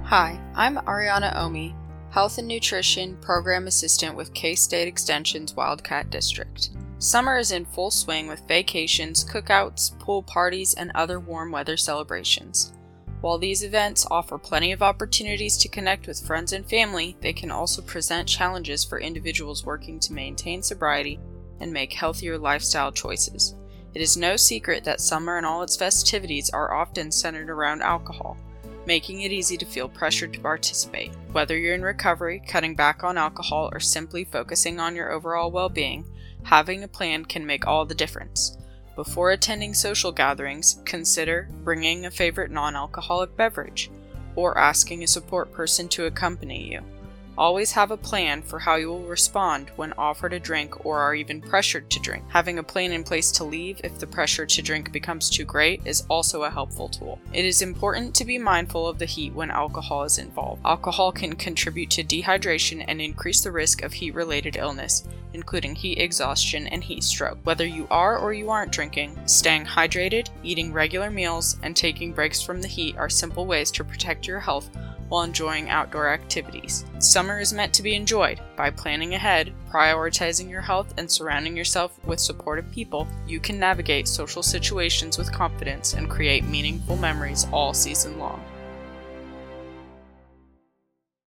Hi, I'm Ariana Omi, Health and Nutrition Program Assistant with K-State Extension's Wildcat District. Summer is in full swing with vacations, cookouts, pool parties, and other warm weather celebrations. While these events offer plenty of opportunities to connect with friends and family, they can also present challenges for individuals working to maintain sobriety and make healthier lifestyle choices. It is no secret that summer and all its festivities are often centered around alcohol, making it easy to feel pressured to participate. Whether you're in recovery, cutting back on alcohol, or simply focusing on your overall well-being, having a plan can make all the difference. Before attending social gatherings, consider bringing a favorite non-alcoholic beverage, or asking a support person to accompany you. Always have a plan for how you will respond when offered a drink or are even pressured to drink. Having a plan in place to leave if the pressure to drink becomes too great is also a helpful tool. It is important to be mindful of the heat when alcohol is involved. Alcohol can contribute to dehydration and increase the risk of heat-related illness, including heat exhaustion and heat stroke. Whether you are or you aren't drinking, staying hydrated, eating regular meals, and taking breaks from the heat are simple ways to protect your health while enjoying outdoor activities. Summer is meant to be enjoyed. By planning ahead, prioritizing your health, and surrounding yourself with supportive people, you can navigate social situations with confidence and create meaningful memories all season long.